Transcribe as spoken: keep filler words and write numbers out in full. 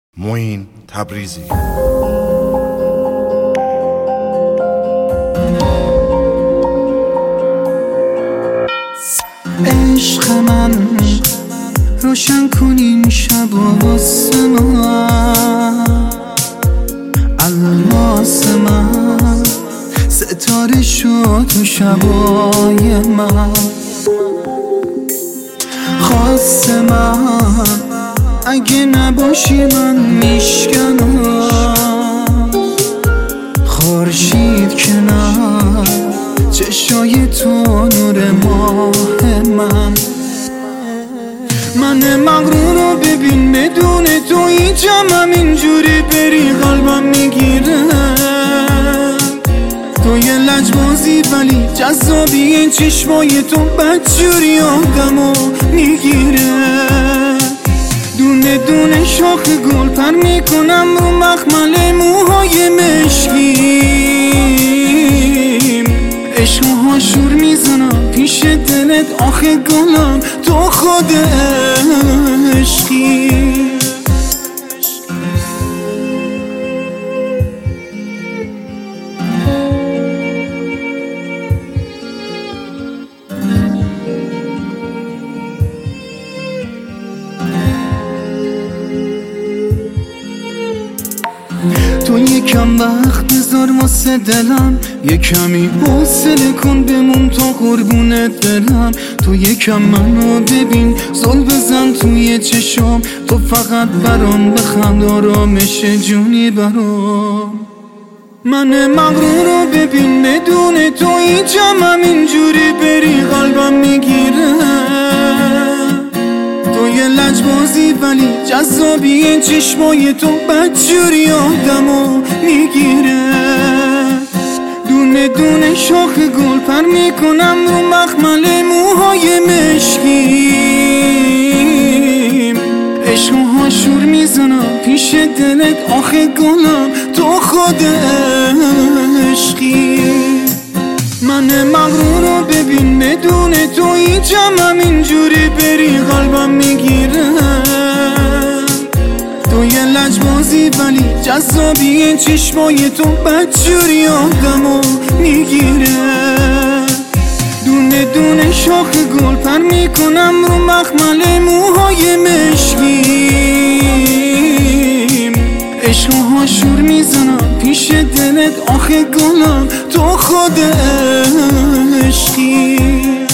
معین تبریزی. عشق من روشن کن این شب واسه من، الماس من ستاره شد تو شبای من، خواست من اگه نباشی من میشکنم، خورشید کنار چشای تو نور ماه من، من مغرور رو ببین بدون تو هیچم، اینجوری بری قلبم میگیره، تو یه لجبازی ولی جذابی، این چشمای تو بدجوری آدمو میگیره، دونه دونه شاخ گل پر میکنم رو مخمل موهای مشکیم، عشق ها شور میزنم پیش دلت، آخه گلم تو خود عشقی. تو یکم وقت بذار واسه دلم، یه کمی حوصله کن بمون تا قربونت برم، تو یکم منو ببین زل بزن توی چشم، تو فقط برام بخند آرامش جونی برام، من مغرور رو ببین بدون تو هیچم، اینجوری بری قلبم میگیره، تو یه لجبازی ولی جذابی، این چشمای تو بدجوری آدمو میگیره، دونه دونه شاخ گل پر میکنم رو مخمل موهای مشکیم، عشق ها شور میزنم پیش دلت، آخه گلم تو خود عشقی، من مغرور رو ببین بدون تو هیچم، اینجوری بری قلبم میگیره، تو یه لجبازی ولی جذابی، این چشمای تو بدجوری آدمو میگیره، دونه دونه شاخ گل پر میکنم رو مخمل موهای مشکیم، عشق ها شور میزنم پیش دلت، آخه گلم تو خود عشقی.